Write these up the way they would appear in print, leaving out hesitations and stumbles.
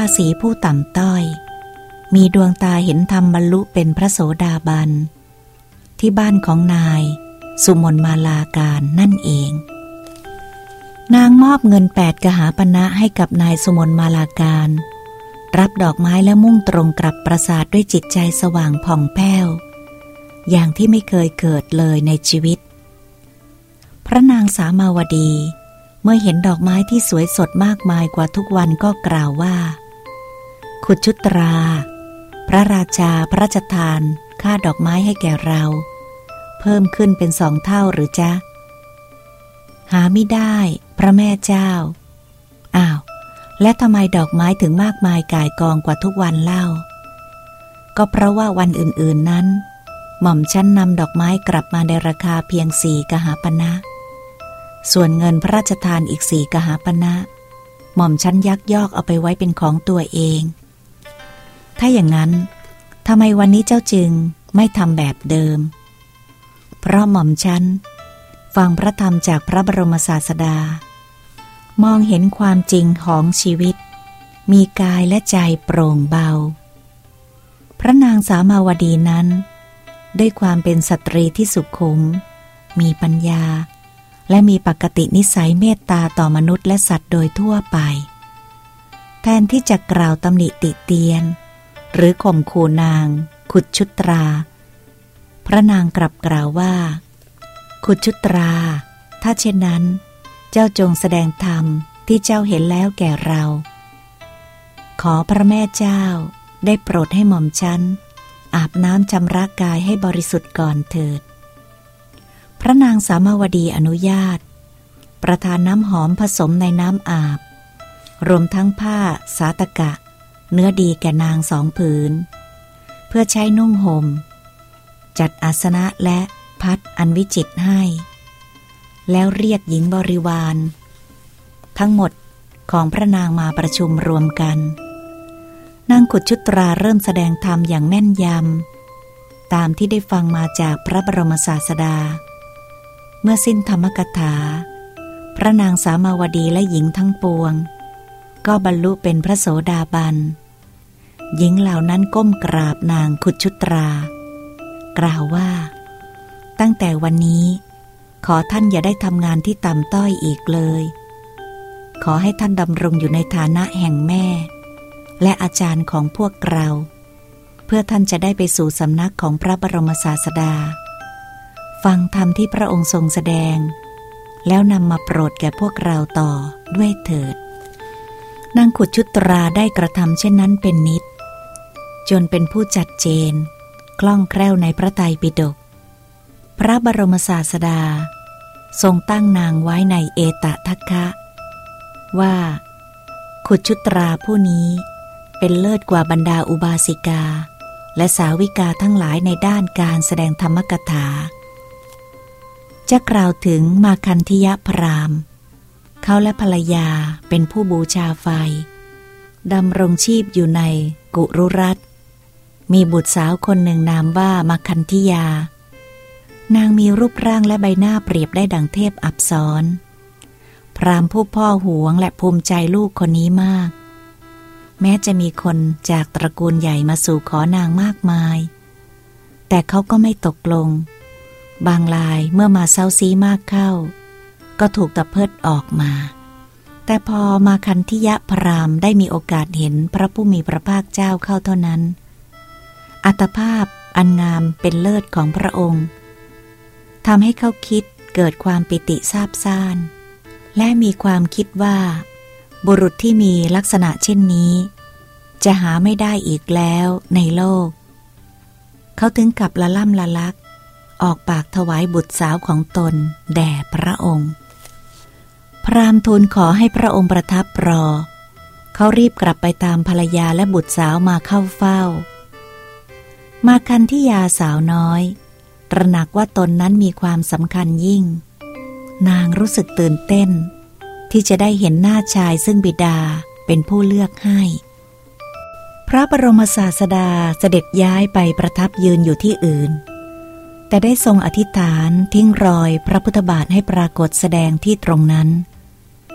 สีผู้ต่ำต้อยมีดวงตาเห็นธรรมบรรลุเป็นพระโสดาบันที่บ้านของนายสุมนมาลาการนั่นเองนางมอบเงิน8 กหาปณะให้กับนายสุมนมาลาการรับดอกไม้และมุ่งตรงกลับปราสาทด้วยจิตใจสว่างผ่องแผ้วอย่างที่ไม่เคยเกิดเลยในชีวิตพระนางสามาวดีเมื่อเห็นดอกไม้ที่สวยสดมากมายกว่าทุกวันก็กล่าวว่าขุดชุตราพระราชาพระราชทานค่าดอกไม้ให้แก่เราเพิ่มขึ้นเป็น2 เท่าหรือจ๊ะหาไม่ได้พระแม่เจ้าอ้าวและทำไมดอกไม้ถึงมากมายก่ายกองกว่าทุกวันเล่าก็เพราะว่าวันอื่นๆนั้นหม่อมฉันนำดอกไม้กลับมาในราคาเพียง4 กหาปณะส่วนเงินพระราชทานอีก4 กหาปณะหม่อมฉันยักยอกเอาไปไว้เป็นของตัวเองถ้าอย่างนั้นทำไมวันนี้เจ้าจึงไม่ทำแบบเดิมเพราะหม่อมฉันฟังพระธรรมจากพระบรมศาสดามองเห็นความจริงของชีวิตมีกายและใจโปร่งเบาพระนางสามาวดีนั้นด้วยความเป็นสตรีที่สุขุมมีปัญญาและมีปกตินิสัยเมตตาต่อมนุษย์และสัตว์โดยทั่วไปแทนที่จะกล่าวตำหนิติเตียนหรือข่มขู่นางขุดชุตราพระนางกลับกล่าวว่าขุดชุตราถ้าเช่นนั้นเจ้าจงแสดงธรรมที่เจ้าเห็นแล้วแก่เราขอพระแม่เจ้าได้โปรดให้หม่อมฉันอาบน้ำชำระกายให้บริสุทธิ์ก่อนเถิดพระนางสามาวดีอนุญาตประทานน้ำหอมผสมในน้ำอาบรวมทั้งผ้าสาตกะเนื้อดีแก่นาง2 ผืนเพื่อใช้นุ่งห่มจัดอาสนะและพัดอันวิจิตรให้แล้วเรียกหญิงบริวารทั้งหมดของพระนางมาประชุมรวมกันนางขุดชุตราเริ่มแสดงธรรมอย่างแม่นยำตามที่ได้ฟังมาจากพระบรมศาสดาเมื่อสิ้นธรรมกถาพระนางสามาวดีและหญิงทั้งปวงก็บรรลุเป็นพระโสดาบันหญิงเหล่านั้นก้มกราบนางขุดชุตรากล่าวว่าตั้งแต่วันนี้ขอท่านอย่าได้ทำงานที่ต่ำต้อยอีกเลยขอให้ท่านดำรงอยู่ในฐานะแห่งแม่และอาจารย์ของพวกเราเพื่อท่านจะได้ไปสู่สำนักของพระบรมศาสดาฟังธรรมที่พระองค์ทรงแสดงแล้วนำมาโปรดแก่พวกเราต่อด้วยเถิดนางขุดชุตราได้กระทำเช่นนั้นเป็นนิจจนเป็นผู้จัดเจนคล่องแคล่วในพระไตรปิฎกพระบรมศาสดาทรงตั้งนางไว้ในเอตทัคคะว่าขุดชุตราผู้นี้เป็นเลิศกว่าบรรดาอุบาสิกาและสาวิกาทั้งหลายในด้านการแสดงธรรมกถาจะกล่าวถึงมาคันธิยพราหมณ์เขาและภรรยาเป็นผู้บูชาไฟดำรงชีพอยู่ในกุรุรัตน์มีบุตรสาวคนหนึ่งนามว่ามาคันธิยานางมีรูปร่างและใบหน้าเปรียบได้ดังเทพอัปสรพราหมณ์ผู้พ่อหวงและภูมิใจลูกคนนี้มากแม้จะมีคนจากตระกูลใหญ่มาสู่ขอนางมากมายแต่เขาก็ไม่ตกลงบางรายเมื่อมาเซ้าซี้มากเข้าก็ถูกตะเพิดออกมาแต่พอมาคันธิยพราหมณ์ได้มีโอกาสเห็นพระผู้มีพระภาคเจ้าเข้าเท่านั้นอัตภาพอันงามเป็นเลิศของพระองค์ทำให้เขาคิดเกิดความปิติซาบซ่านและมีความคิดว่าบุรุษที่มีลักษณะเช่นนี้จะหาไม่ได้อีกแล้วในโลกเขาถึงกับละล่ำละลักออกปากถวายบุตรสาวของตนแด่พระองค์พราหมณ์ทูลขอให้พระองค์ประทับรอเขารีบกลับไปตามภรรยาและบุตรสาวมาเข้าเฝ้ามาคันธิยาสาวน้อยตระหนักว่าตนนั้นมีความสำคัญยิ่งนางรู้สึกตื่นเต้นที่จะได้เห็นหน้าชายซึ่งบิดาเป็นผู้เลือกให้พระบรมศาสดาเสด็จย้ายไปประทับยืนอยู่ที่อื่นแต่ได้ทรงอธิษฐานทิ้งรอยพระพุทธบาทให้ปรากฏแสดงที่ตรงนั้น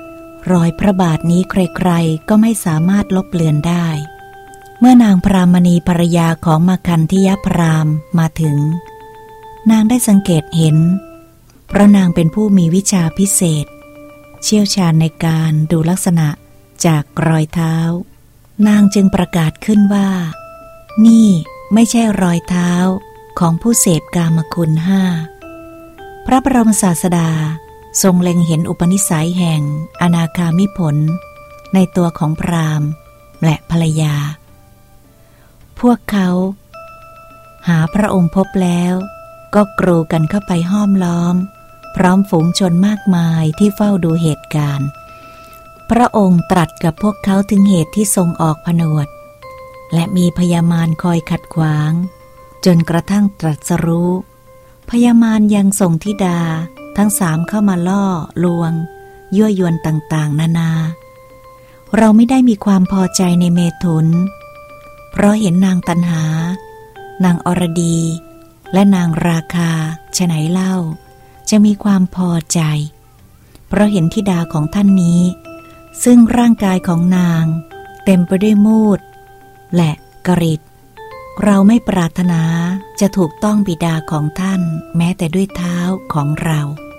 รอยพระบาทนี้ใครๆก็ไม่สามารถลบเลือนได้เมื่อนางพรามณีภรรยาของมาคันธิยพราหมณ์มาถึงนางได้สังเกตเห็นเพราะนางเป็นผู้มีวิชาพิเศษเชี่ยวชาญในการดูลักษณะจากรอยเท้านางจึงประกาศขึ้นว่านี่ไม่ใช่รอยเท้าของผู้เสพกามคุณ5พระบรมศาสดาทรงเล็งเห็นอุปนิสัยแห่งอนาคามิผลในตัวของพราหมณ์และภรรยาพวกเขาหาพระองค์พบแล้วก็กรูกันเข้าไปห้อมล้อมพร้อมฝูงชนมากมายที่เฝ้าดูเหตุการณ์พระองค์ตรัสกับพวกเขาถึงเหตุที่ทรงออกผนวดและมีพญามารคอยขัดขวางจนกระทั่งตรัสรู้พญามารยังส่งธิดาทั้ง3เข้ามาล่อลวงยั่วยวนต่างๆนานาเราไม่ได้มีความพอใจในเมถุนเพราะเห็นนางตัณหานางอรดีและนางราคาฉะไหนเล่าจะมีความพอใจเพราะเห็นธิดาของท่านนี้ซึ่งร่างกายของนางเต็มไปด้วยมูดและกริดเราไม่ปรารถนาจะถูกต้องบิดาของท่านแม้แต่ด้วยเท้าของเรา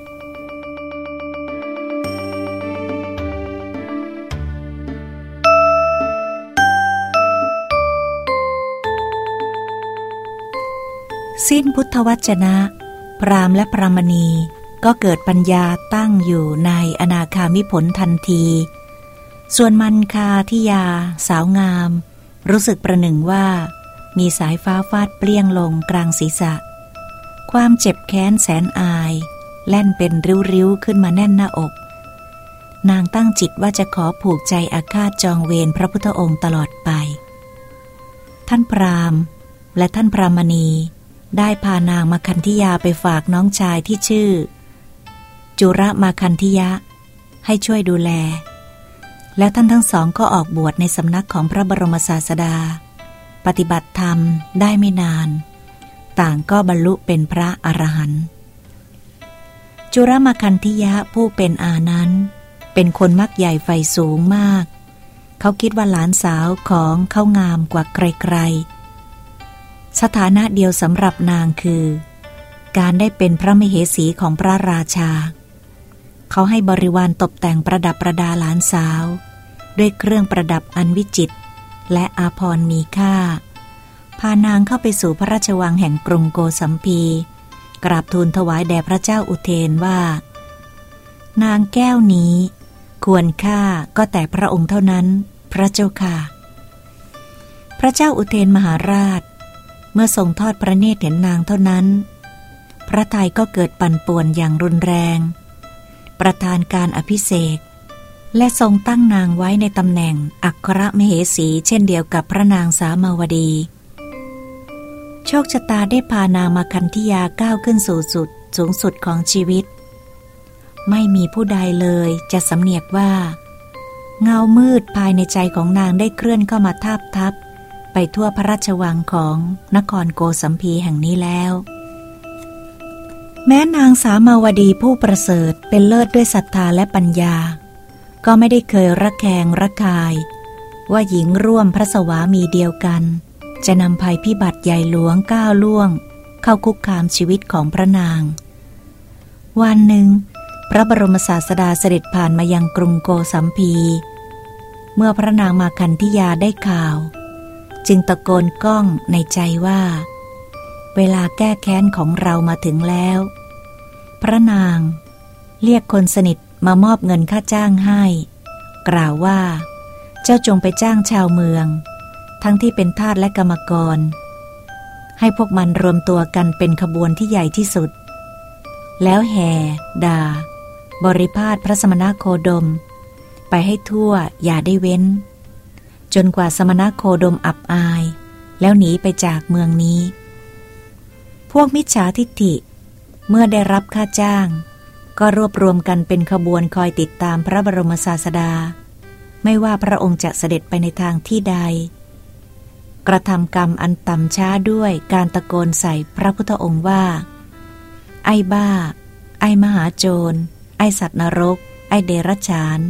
สิ้นพุทธวจนะพราหมณ์และพรามณีก็เกิดปัญญาตั้งอยู่ในอนาคามิผลทันทีส่วนมันคาธิยาสาวงามรู้สึกประหนึ่งว่ามีสายฟ้าฟาดเปรี้ยงลงกลางศีรษะความเจ็บแค้นแสนอายแล่นเป็นริ้วๆขึ้นมาแน่นหน้าอกนางตั้งจิตว่าจะขอผูกใจอาฆาตจองเวรพระพุทธองค์ตลอดไปท่านพราหมณ์และท่านพรามณีได้พานางมาคันธิยาไปฝากน้องชายที่ชื่อจุรมาคันธิยะให้ช่วยดูแลแล้วท่านทั้งสองก็ออกบวชในสำนักของพระบรมศาสดาปฏิบัติธรรมได้ไม่นานต่างก็บรรลุเป็นพระอรหันต์จุรมาคันธิยะผู้เป็นอานั้นเป็นคนมักใหญ่ไฟสูงมากเขาคิดว่าหลานสาวของเขางามกว่าใครๆสถานะเดียวสำหรับนางคือการได้เป็นพระมเหสีของพระราชาเขาให้บริวารตกแต่งประดับประดาหลานสาวด้วยเครื่องประดับอันวิจิตรและอาภรณ์มีค่าพานางเข้าไปสู่พระราชวังแห่งกรุงโกสัมพีกราบทูลถวายแด่พระเจ้าอุเทนว่านางแก้วนี้ควรค่าก็แต่พระองค์เท่านั้นพระเจ้าค่ะพระเจ้าอุเทนมหาราชเมื่อทรงทอดพระเนตรเห็นนางเท่านั้นพระทัยก็เกิดปั่นป่วนอย่างรุนแรงประทานการอภิเษกและทรงตั้งนางไว้ในตำแหน่งอัครมเหสีเช่นเดียวกับพระนางสามาวดีโชคชะตาได้พานางมาคันธิยาก้าวขึ้นสู่จุดสูงสุดของชีวิตไม่มีผู้ใดเลยจะสำเนียกว่าเงามืดภายในใจของนางได้เคลื่อนเข้ามาทาบทับไปทั่วพระราชวังของนครโกสัมพีแห่งนี้แล้วแม้นางสามาวดีผู้ประเสริฐเป็นเลิศด้วยศรัทธาและปัญญาก็ไม่ได้เคยระแคงระคายว่าหญิงร่วมพระสวามีเดียวกันจะนำภัยพิบัติใหญ่หลวงก้าวล่วงเข้าคุกคามชีวิตของพระนางวันหนึ่งพระบรมศาสดาเสด็จผ่านมายังกรุงโกสัมพีเมื่อพระนางมาคันธิยาได้ข่าวจึงตะโกนก้องในใจว่าเวลาแก้แค้นของเรามาถึงแล้วพระนางเรียกคนสนิทมามอบเงินค่าจ้างให้กล่าวว่าเจ้าจงไปจ้างชาวเมืองทั้งที่เป็นทาสและกรรมกรให้พวกมันรวมตัวกันเป็นขบวนที่ใหญ่ที่สุดแล้วแห่ด่าบริพาทพระสมณโคดมไปให้ทั่วอย่าได้เว้นจนกว่าสมณโคดมอับอายแล้วหนีไปจากเมืองนี้พวกมิจฉาทิฏฐิเมื่อได้รับค่าจ้างก็รวบรวมกันเป็นขบวนคอยติดตามพระบรมศาสดาไม่ว่าพระองค์จะเสด็จไปในทางที่ใดกระทำกรรมอันต่ำช้าด้วยการตะโกนใส่พระพุทธองค์ว่าไอ้บ้าไอ้มหาโจรไอ้สัตว์นรกไอ้เดรัจฉาน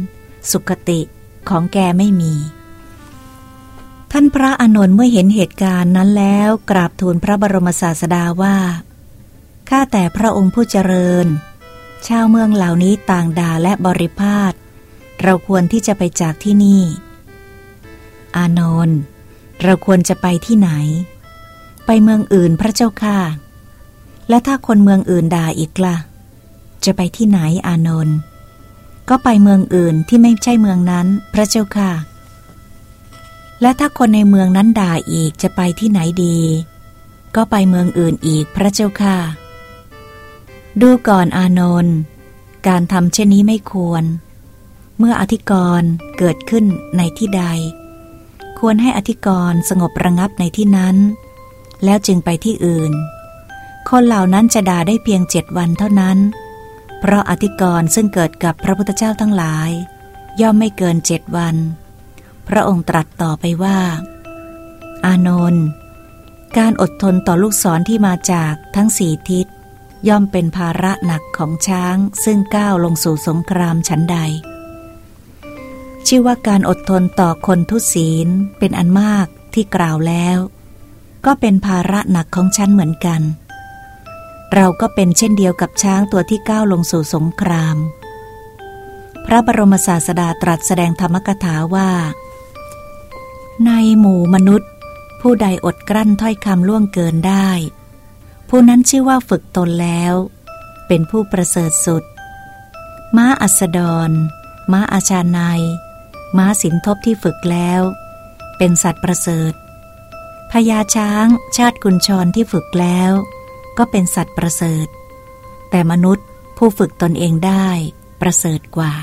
สุคติของแกไม่มีท่านพระอานนท์เมื่อเห็นเหตุการณ์นั้นแล้วกราบทูลพระบรมศาสดาว่าข้าแต่พระองค์ผู้เจริญชาวเมืองเหล่านี้ต่างด่าและบริพาทเราควรที่จะไปจากที่นี่อานนท์เราควรจะไปที่ไหนไปเมืองอื่นพระเจ้าค่ะและถ้าคนเมืองอื่นด่าอีกล่ะจะไปที่ไหนอานนท์ก็ไปเมืองอื่นที่ไม่ใช่เมืองนั้นพระเจ้าค่ะและถ้าคนในเมืองนั้นด่าอีกจะไปที่ไหนดีก็ไปเมืองอื่นอีกพระเจ้าค่ะดูก่อนอานนท์การทำเช่นนี้ไม่ควรเมื่ออธิกรณ์เกิดขึ้นในที่ใดควรให้อธิกรณ์สงบระงับในที่นั้นแล้วจึงไปที่อื่นคนเหล่านั้นจะด่าได้เพียง7 วันเท่านั้นเพราะอธิกรณ์ซึ่งเกิดกับพระพุทธเจ้าทั้งหลายย่อมไม่เกิน7 วันพระองค์ตรัสต่อไปว่าอานนท์การอดทนต่อลูกศรที่มาจากทั้ง4 ทิศย่อมเป็นภาระหนักของช้างซึ่งก้าวลงสู่สงครามฉันใดชื่อว่าการอดทนต่อคนทุศีลเป็นอันมากที่กล่าวแล้วก็เป็นภาระหนักของฉันเหมือนกันเราก็เป็นเช่นเดียวกับช้างตัวที่ก้าวลงสู่สงครามพระบรมศาสดาตรัสแสดงธรรมกถาว่าในหมู่มนุษย์ผู้ใดอดกลั้นถ้อยคำล่วงเกินได้ผู้นั้นชื่อว่าฝึกตนแล้วเป็นผู้ประเสริฐสุดม้าอัสดรม้าอาชาไนยม้าสินทบที่ฝึกแล้วเป็นสัตว์ประเสริฐพญาช้างชาติกุญชรที่ฝึกแล้วก็เป็นสัตว์ประเสริฐแต่มนุษย์ผู้ฝึกตนเองได้ประเสริฐกว่า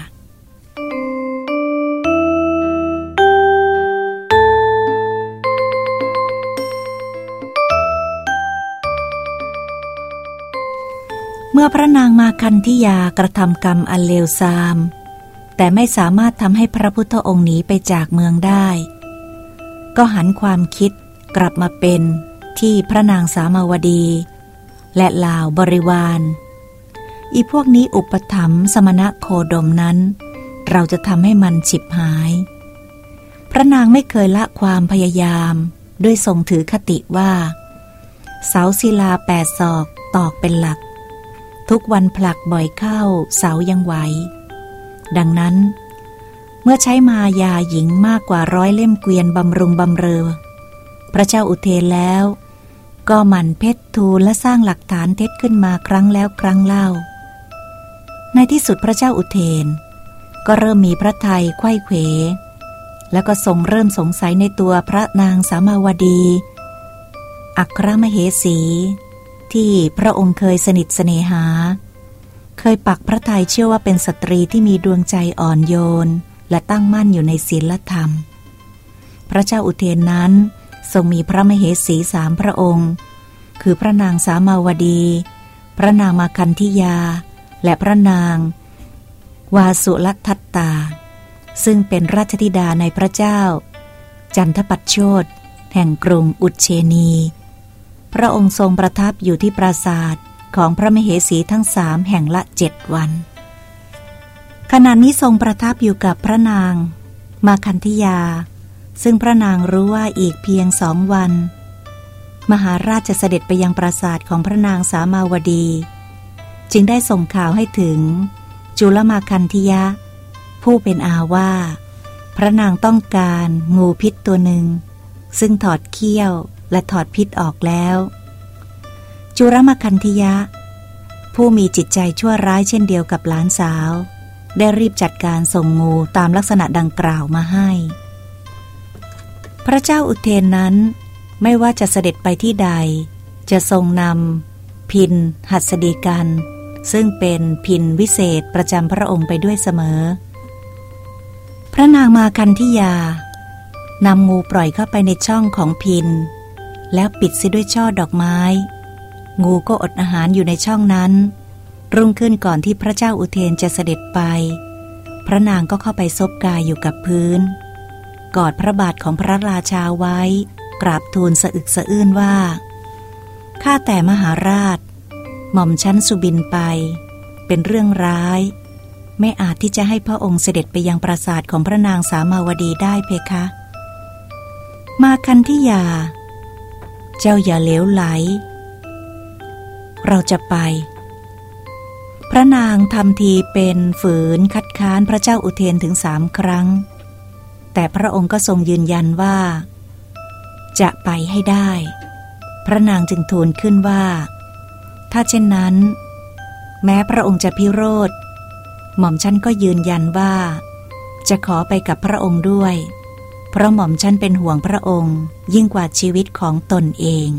เมื่อพระนางมาคันธิยากระทำกรรมอันเลวทรามแต่ไม่สามารถทำให้พระพุทธองค์หนีไปจากเมืองได้ก็หันความคิดกลับมาเป็นที่พระนางสามาวดีและเหล่าบริวารอีพวกนี้อุปถัมภ์สมณโคดมนั้นเราจะทำให้มันฉิบหายพระนางไม่เคยละความพยายามด้วยทรงถือคติว่าเสาศิลา8 ศอกตอกเป็นหลักทุกวันผลักบ่อยเข้าเสายังไหวดังนั้นเมื่อใช้มายาหญิงมากกว่า100 เล่มเกวียนบำรุงบำเรอพระเจ้าอุเทนแล้วก็หมั่นเพชรทูลและสร้างหลักฐานเท็จขึ้นมาครั้งแล้วครั้งเล่าในที่สุดพระเจ้าอุเทนก็เริ่มมีพระทัยไขว้เขวแล้วก็ทรงเริ่มสงสัยในตัวพระนางสามาวดีอัครมเหสีที่พระองค์เคยสนิทเสน่หาเคยปักพระทัยเชื่อว่าเป็นสตรีที่มีดวงใจอ่อนโยนและตั้งมั่นอยู่ในศีลธรรมพระเจ้าอุเทนนั้นทรงมีพระมเหสี3 พระองค์คือพระนางสามาวดีพระนางมาคันธิยาและพระนางวาสุลทัตตาซึ่งเป็นราชธิดาในพระเจ้าจันทปัชโชตแห่งกรุงอุเชนีพระองค์ทรงประทับอยู่ที่ปราสาทของพระมเหสีทั้ง3แห่งละ7 วันขณะนี้ทรงประทับอยู่กับพระนางมาคันธิยาซึ่งพระนางรู้ว่าอีกเพียง2 วันมหาราชจะเสด็จไปยังปราสาทของพระนางสามาวดีจึงได้ส่งข่าวให้ถึงจุลมาคันธิยะผู้เป็นอาว่าพระนางต้องการงูพิษตัวหนึ่งซึ่งถอดเขี้ยวและถอดพิษออกแล้วจุลมาคันธิยะผู้มีจิตใจชั่วร้ายเช่นเดียวกับหลานสาวได้รีบจัดการส่งงูตามลักษณะดังกล่าวมาให้พระเจ้าอุเทนนั้นไม่ว่าจะเสด็จไปที่ใดจะทรงนำพิณหัสดีกันซึ่งเป็นพิณวิเศษประจำพระองค์ไปด้วยเสมอพระนางมาคันธิยานำงูปล่อยเข้าไปในช่องของพิณแล้วปิดเสียด้วยช่อดอกไม้งูก็อดอาหารอยู่ในช่องนั้นรุ่งขึ้นก่อนที่พระเจ้าอุเทนจะเสด็จไปพระนางก็เข้าไปซบกายอยู่กับพื้นกอดพระบาทของพระราชาไว้กราบทูลสะอึกสะอื้นว่าข้าแต่มหาราชหม่อมชั้นสุบินไปเป็นเรื่องร้ายไม่อาจที่จะให้พระองค์เสด็จไปยังปราสาทของพระนางสามาวดีได้เพคะมาคันธิยาเจ้าอย่าเหลวไหลเราจะไปพระนางทำทีเป็นฝืนคัดค้านพระเจ้าอุเทนถึง3 ครั้งแต่พระองค์ก็ทรงยืนยันว่าจะไปให้ได้พระนางจึงทูลขึ้นว่าถ้าเช่นนั้นแม้พระองค์จะพิโรธหม่อมฉันก็ยืนยันว่าจะขอไปกับพระองค์ด้วยเพราะหม่อมฉันเป็นห่วงพระองค์ยิ่งกว่าชีวิตของตนเอง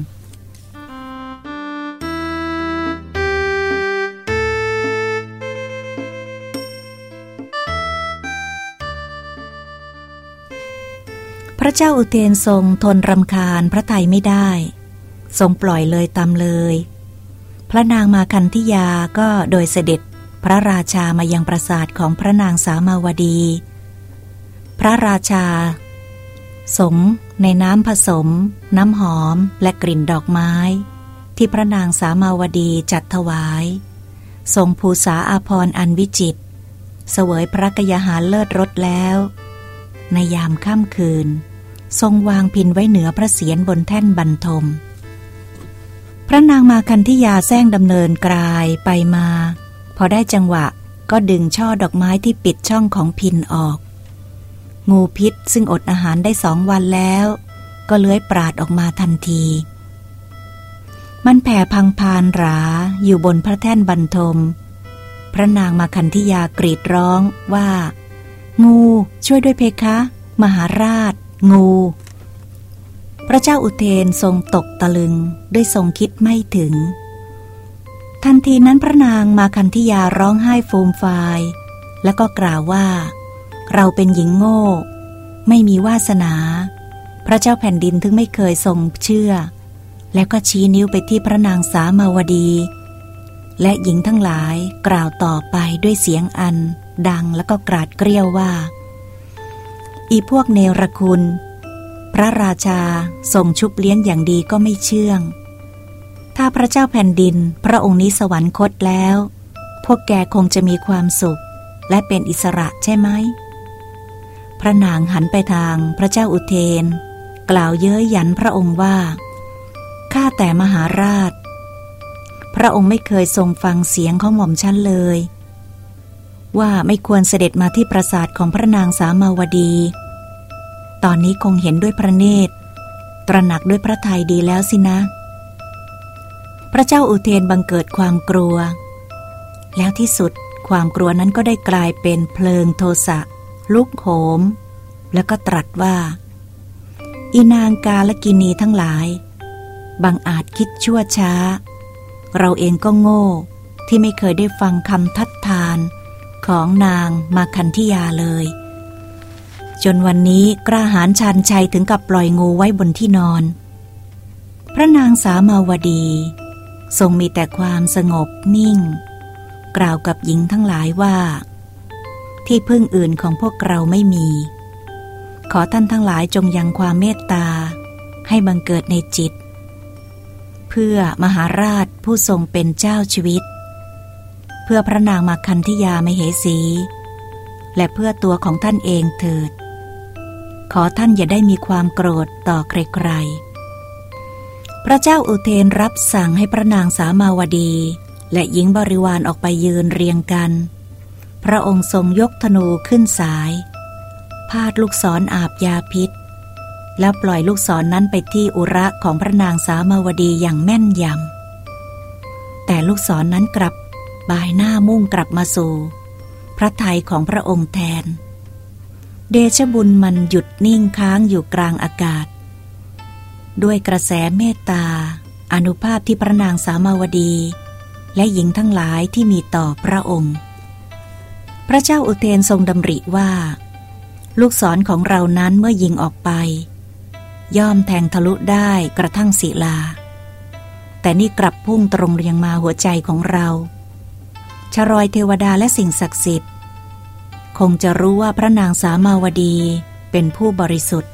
พระเจ้าอุเทนทรงทนรำคาญพระทัยไม่ได้ทรงปล่อยเลยตามเลยพระนางมาคันธิยาก็โดยเสด็จพระราชามายังปราสาทของพระนางสามาวดีพระราชาสงในน้ำผสมน้ำหอมและกลิ่นดอกไม้ที่พระนางสามาวดีจัดถวายทรงภูษาอาภรณ์อันวิจิตรเสวยพระกยาหารเลิศรสแล้วในยามค่ำคืนทรงวางพินไว้เหนือพระเศียรบนแท่นบรรทมพระนางมาคันธิยาแซงดำเนินกลายไปมาพอได้จังหวะก็ดึงช่อดอกไม้ที่ปิดช่องของพินออกงูพิษซึ่งอดอาหารได้2 วันแล้วก็เลื้อยปราดออกมาทันทีมันแผ่พังพานหราอยู่บนพระแท่นบรรทมพระนางมาคันธิยากรีดร้องว่างูช่วยด้วยเพคะมหาราชงูพระเจ้าอุเทนทรงตกตะลึงด้วยทรงคิดไม่ถึงทันทีนั้นพระนางมาคันธิยาร้องไห้ฟูมฟายแล้วก็กล่าวว่าเราเป็นหญิงโง่ไม่มีวาสนาพระเจ้าแผ่นดินถึงไม่เคยทรงเชื่อแล้วก็ชี้นิ้วไปที่พระนางสามาวดีและหญิงทั้งหลายกล่าวต่อไปด้วยเสียงอันดังแล้วก็กราดเกรี้ยวว่าอีพวกเนรคุณพระราชาทรงชุบเลี้ยงอย่างดีก็ไม่เชื่องถ้าพระเจ้าแผ่นดินพระองค์นี้สวรรคตแล้วพวกแกคงจะมีความสุขและเป็นอิสระใช่ไหมพระนางหันไปทางพระเจ้าอุเทนกล่าวเย้ยหยันพระองค์ว่าข้าแต่มหาราชพระองค์ไม่เคยทรงฟังเสียงของหม่อมฉันเลยว่าไม่ควรเสด็จมาที่ปราสาทของพระนางสามาวดีตอนนี้คงเห็นด้วยพระเนตรตระหนักด้วยพระทัยดีแล้วสินะพระเจ้าอุเทนบังเกิดความกลัวแล้วที่สุดความกลัวนั้นก็ได้กลายเป็นเพลิงโทสะลุกโหมแล้วก็ตรัสว่าอีนางกาลกินีทั้งหลายบังอาจคิดชั่วช้าเราเองก็โง่ที่ไม่เคยได้ฟังคำทัดทานของนางมาคันธิยาเลยจนวันนี้กล้าหาญชาญชัยถึงกับปล่อยงูไว้บนที่นอนพระนางสามาวดีทรงมีแต่ความสงบนิ่งกล่าวกับหญิงทั้งหลายว่าที่พึ่งอื่นของพวกเราไม่มีขอท่านทั้งหลายจงยังความเมตตาให้บังเกิดในจิตเพื่อมหาราชผู้ทรงเป็นเจ้าชีวิตเพื่อพระนางมาคันธิยามเหสีและเพื่อตัวของท่านเองเถิดขอท่านอย่าได้มีความโกรธต่อใครๆพระเจ้าอุเทนรับสั่งให้พระนางสามาวดีและหญิงบริวารออกไปยืนเรียงกันพระองค์ทรงยกธนูขึ้นสายพาดลูกศรอาบยาพิษแล้วปล่อยลูกศรนั้นไปที่อุระของพระนางสามาวดีอย่างแม่นยำแต่ลูกศรนั้นกลับบ่ายหน้ามุ่งกลับมาสู่พระทัยของพระองค์แทนเดชบุญมันหยุดนิ่งค้างอยู่กลางอากาศด้วยกระแสเมตตาอานุภาพที่พระนางสามาวดีและหญิงทั้งหลายที่มีต่อพระองค์พระเจ้าอุเทนทรงดำริว่าลูกศรของเรานั้นเมื่อยิงออกไปย่อมแทงทะลุได้กระทั่งศิลาแต่นี่กลับพุ่งตรงยังมาหัวใจของเราชรอยเทวดาและสิ่งศักดิ์สิทธิ์คงจะรู้ว่าพระนางสามาวดีเป็นผู้บริสุทธิ์